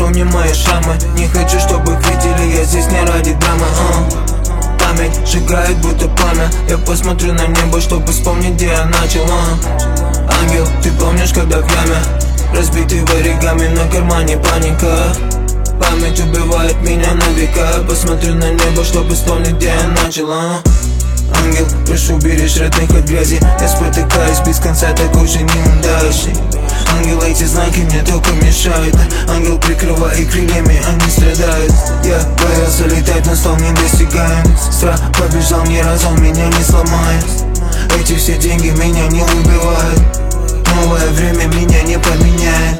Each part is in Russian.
прикрой мне мои шрамы. Не хочу, чтобы их видели, я здесь не ради драмы. Память сжигает, будто пламя. Я посмотрю на небо, чтобы вспомнить, где я начал. Ангел, ты помнишь, когда в яме разбитый в оригами, на кармане паника. Память убивает меня на века. Посмотрю на небо, чтобы вспомнить, где я начал. Ангел, прошу, беречь родных от грязи. Я спотыкаюсь без конца, такой же неудачный. Ангел, эти знаки мне только мешают. Ангел, прикрывай крыльями, они страдают. Я боялся летать, но стал недостигаем. Страх побежал, ни разу он меня не сломает. Эти все деньги меня не убивают. Новое время меня не поменяет.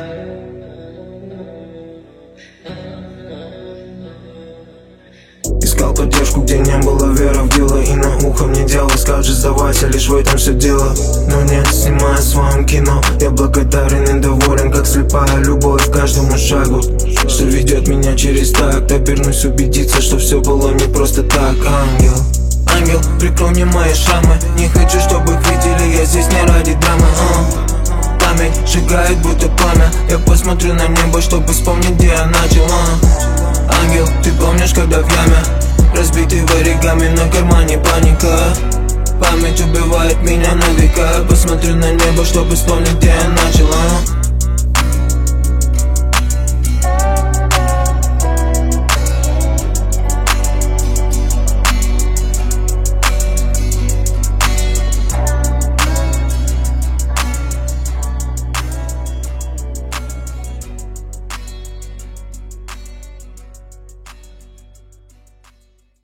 Искал поддержку, где не было веры в дело. И на ухо мне дьявол скажет: сдавайся, лишь в этом все дело. Но нет, снимая в своем кино, я благодарен и доволен, как слепая любовь к каждому шагу, что ведет меня через такт. Обернусь убедиться, что все было не просто так. Ангел, ангел, прикрой мне мои шрамы. Не хочу, чтобы их видели, я здесь не ради драмы. Память сжигает, будто пламя. Я посмотрю на небо, чтобы вспомнить, где я начал. Ангел, ты помнишь, когда в яме разбитый в оригами, на кармане паника. Память убивает меня на века. Посмотрю на небо, чтобы вспомнить, где я начал.